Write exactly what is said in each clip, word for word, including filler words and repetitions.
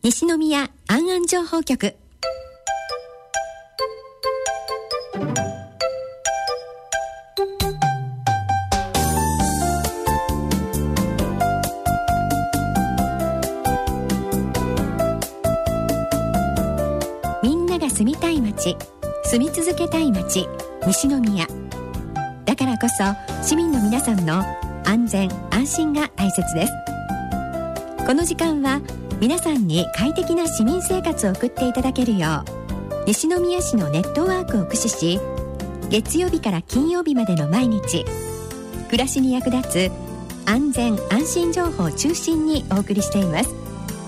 西宮安安情報局。みんなが住みたい街、住み続けたい街、西宮。だからこそ市民の皆さんの安全安心が大切です。この時間は皆さんに快適な市民生活を送っていただけるよう、西宮市のネットワークを駆使し、月曜日から金曜日までの毎日、暮らしに役立つ安全安心情報を中心にお送りしています。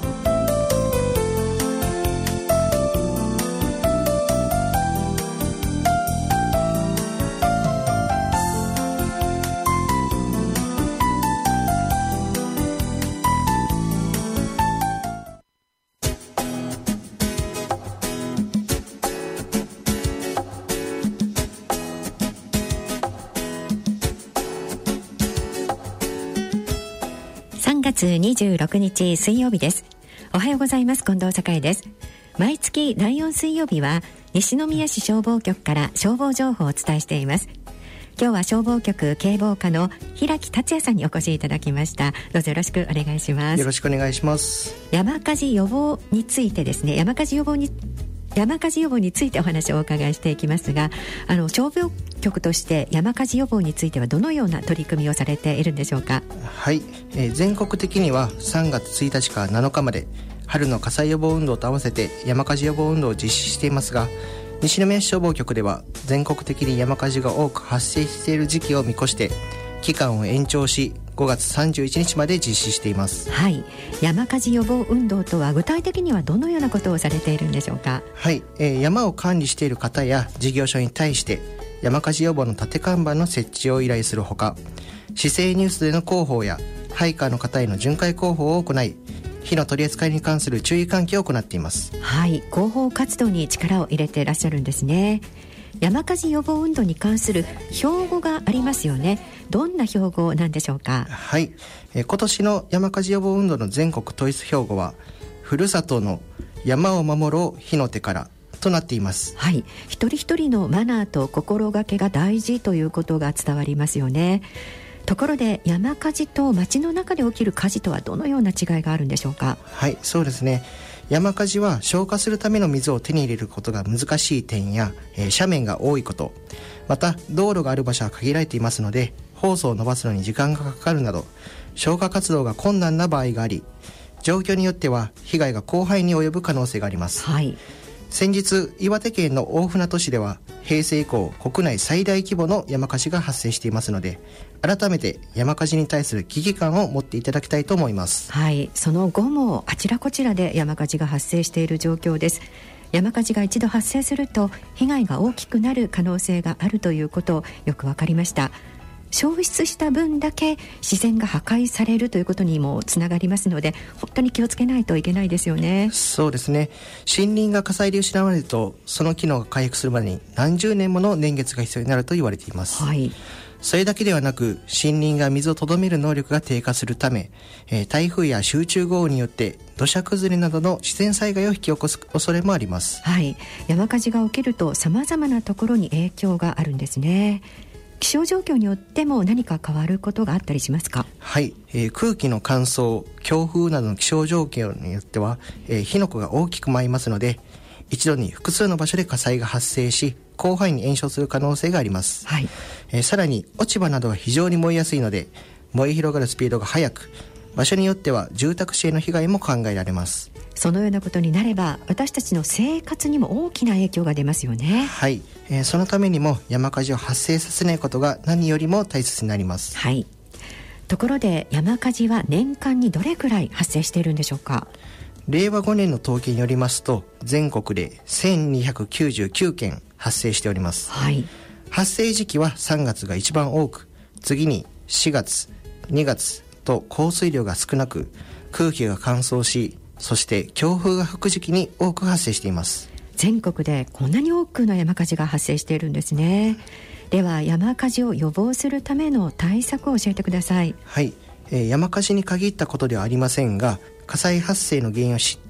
さんがつにじゅうろくにち水曜日です。おはようございます。近藤栄です。毎月だいよん水曜日は西宮市消防局から消防情報をお伝えしています。今日は消防局警防課の平木達也さんにお越しいただきました。どうぞよろしくお願いします。 よろしくお願いします。 山火事予防についてですね、山火事予防に山火事予防についてお話をお伺いしていきますが、あの消防局として山火事予防についてはどのような取り組みをされているんでしょうか。 はい、えー、全国的にはさんがつついたちからなのかまで春の火災予防運動と合わせて山火事予防運動を実施していますが、西宮市消防局では全国的に山火事が多く発生している時期を見越して期間を延長し、ごがつさんじゅういちにちまで実施しています。 はい、山火事予防運動とは具体的にはどのようなことをされているんでしょうか。 はい、えー、山を管理している方や事業所に対して山火事予防の立て看板の設置を依頼するほか、市政ニュースでの広報や配下の方への巡回広報を行い、火の取り扱いに関する注意喚起を行っています。 はい、広報活動に力を入れていらっしゃるんですね。山火事予防運動に関する標語がありますよね。どんな標語なんでしょうか。 はい、えー、今年の山火事予防運動の全国統一標語は、ふるさとの山を守ろう火の手からとなっています。 はい、一人一人のマナーと心がけが大事ということが伝わりますよね。ところで山火事と街の中で起きる火事とはどのような違いがあるんでしょうか。 はい、そうですね。山火事は消火するための水を手に入れることが難しい点や、えー、斜面が多いこと、また道路がある場所は限られていますので、ホースを伸ばすのに時間がかかるなど消火活動が困難な場合があり、状況によっては被害が広範囲に及ぶ可能性があります。 はい、 先日岩手県の大船渡市では平成以降国内最大規模の山火事が発生していますので、改めて山火事に対する危機感を持っていただきたいと思います。 はい、その後もあちらこちらで山火事が発生している状況です。山火事が一度発生すると被害が大きくなる可能性があるということをよく分かりました。消失した分だけ自然が破壊されるということにもつながりますので、本当に気をつけないといけないですよね。 そうですね。森林が火災で失われるとその機能が回復するまでに何十年もの年月が必要になると言われています。 はい、 それだけではなく森林が水をとどめる能力が低下するため、えー、台風や集中豪雨によって土砂崩れなどの自然災害を引き起こす恐れもあります。 はい、山火事が起きると様々なところに影響があるんですね。気象状況によっても何か変わることがあったりしますか。 はい、えー、空気の乾燥、強風などの気象状況によっては、えー、火の粉が大きく舞いますので、一度に複数の場所で火災が発生し広範囲に延焼する可能性があります。 はい、 えー、さらに落ち葉などは非常に燃えやすいので燃え広がるスピードが速く、場所によっては住宅地への被害も考えられます。 そのようなことになれば私たちの生活にも大きな影響が出ますよね。 はい、えー、そのためにも山火事を発生させないことが何よりも大切になります。 はい、ところで山火事は年間にどれくらい発生しているんでしょうか。 れいわごねんの統計によりますと全国でせんにひゃくきゅうじゅうきゅうけん発生しております。 はい、 発生時期はさんがつが一番多く、次にしがつ、にがつと降水量が少なく空気が乾燥し、そして強風が吹く時期に多く発生しています。 全国でこんなに多くの山火事が発生しているんですね。では山火事を予防するための対策を教えてください。 はい、えー、山火事に限ったことではありませんが、火災発生の原因を知って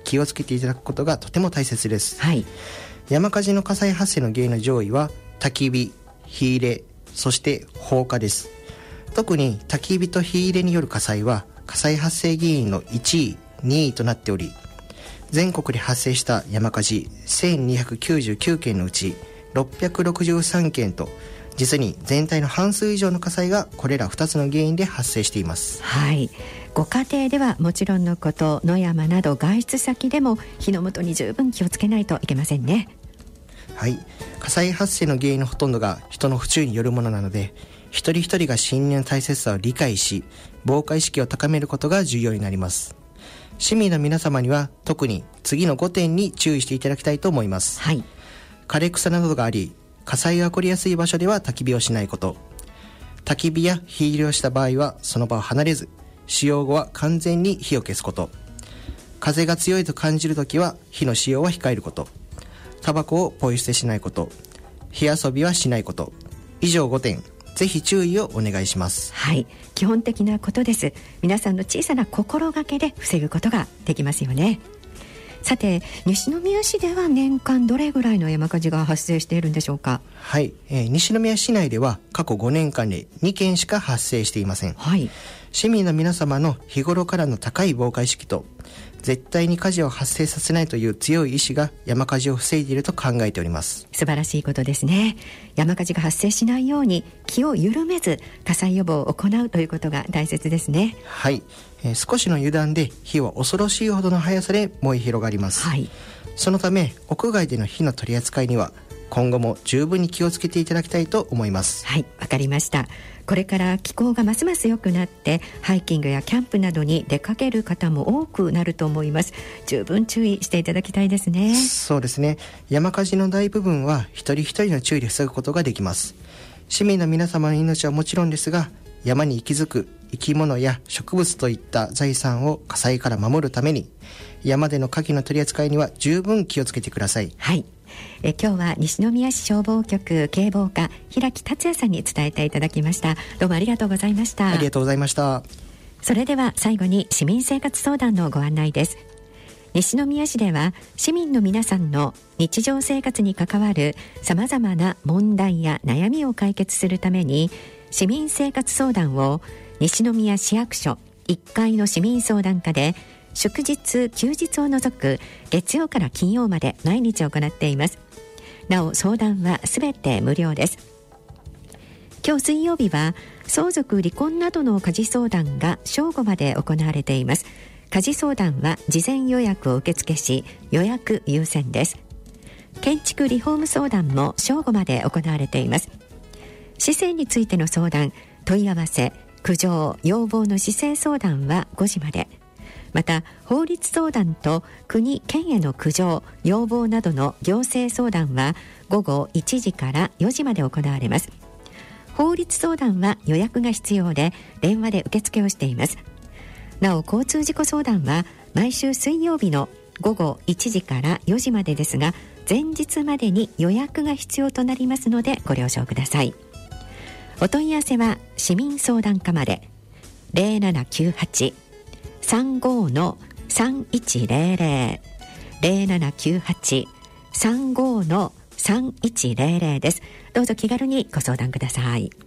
気をつけていただくことがとても大切です、 はい、 山火事の火災発生の原因の上位は焚き火、火入れ、そして放火です。特に焚き火と火入れによる火災は火災発生原因のいちい、にいとなっており、全国で発生した山火事せんにひゃくきゅうじゅうきゅうけんのうちろっぴゃくろくじゅうさんけんと、実に全体の半数以上の火災がこれらふたつの原因で発生しています。 はい、ご家庭ではもちろんのこと、野山など外出先でも火の元に十分気をつけないといけませんね。 はい、火災発生の原因のほとんどが人の不注意によるものなので、一人一人が森林の大切さを理解し、防火意識を高めることが重要になります。市民の皆様には特に次のごてんに注意していただきたいと思います。 はい、 枯れ草などがあり火災が起こりやすい場所では焚き火をしないこと、焚き火や火入れをした場合はその場を離れず、使用後は完全に火を消すこと、風が強いと感じるときは火の使用は控えること、タバコをポイ捨てしないこと、火遊びはしないこと、以上ごてん、ぜひ注意をお願いします。 はい、基本的なことです。皆さんの小さな心がけで防ぐことができますよね。さて、西宮市では年間どれぐらいの山火事が発生しているんでしょうか。 はい、えー、西宮市内では過去ごねんかんでにけんしか発生していません。 はい、 市民の皆様の日頃からの高い防火意識と、絶対に火事を発生させないという強い意志が山火事を防いでいると考えております。 素晴らしいことですね。山火事が発生しないように気を緩めず火災予防を行うということが大切ですね。 はい、えー、少しの油断で火は恐ろしいほどの速さで燃え広がります。 はい、 そのため屋外での火の取り扱いには今後も十分に気をつけていただきたいと思います。 はい、わかりました。これから気候がますます良くなってハイキングやキャンプなどに出かける方も多くなると思います。十分注意していただきたいですね。 そうですね、山火事の大部分は一人一人の注意で防ぐことができます。市民の皆様の命はもちろんですが、山に息づく生き物や植物といった財産を火災から守るために、山での火器の取り扱いには十分気をつけてください。 はい、え今日は西宮市消防局警防課平木達也さんに伝えていただきました。どうもありがとうございました。 ありがとうございました。 それでは最後に市民生活相談のご案内です。西宮市では市民の皆さんの日常生活に関わるさまざまな問題や悩みを解決するために、市民生活相談を西宮市役所いっかいの市民相談課で祝日休日を除く月曜から金曜まで毎日行っています。なお相談はすべて無料です。今日水曜日は相続離婚などの家事相談が正午まで行われています。家事相談は事前予約を受付し、予約優先です。建築リフォーム相談も正午まで行われています。市政についての相談、問い合わせ、苦情、要望の市政相談はごじまで。また法律相談と国・県への苦情・要望などの行政相談は午後いちじからよじまで行われます。法律相談は予約が必要で電話で受付をしています。なお交通事故相談は毎週水曜日の午後いちじからよじまでですが、前日までに予約が必要となりますのでご了承ください。お問い合わせは市民相談課まで ゼロななきゅうはち さんご の さんいちゼロゼロ ゼロななきゅうはち さんご の さんいちゼロゼロ です。どうぞ気軽にご相談ください。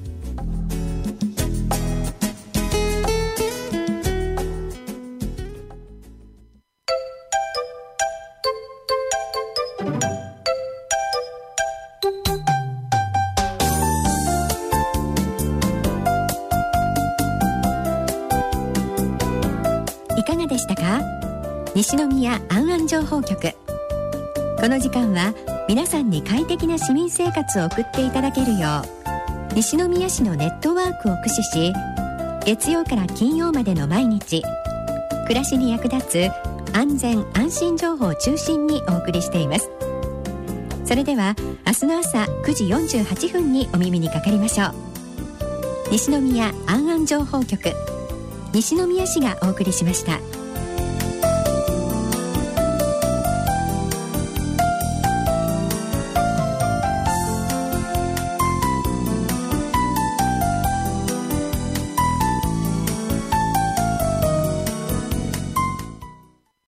いかがでしたか？西宮安安情報局。この時間は皆さんに快適な市民生活を送っていただけるよう、西宮市のネットワークを駆使し、月曜から金曜までの毎日、暮らしに役立つ安全安心情報を中心にお送りしています。それでは明日の朝くじよんじゅうはちふんにお耳にかかりましょう。西宮安安情報局、西宮市がお送りしました。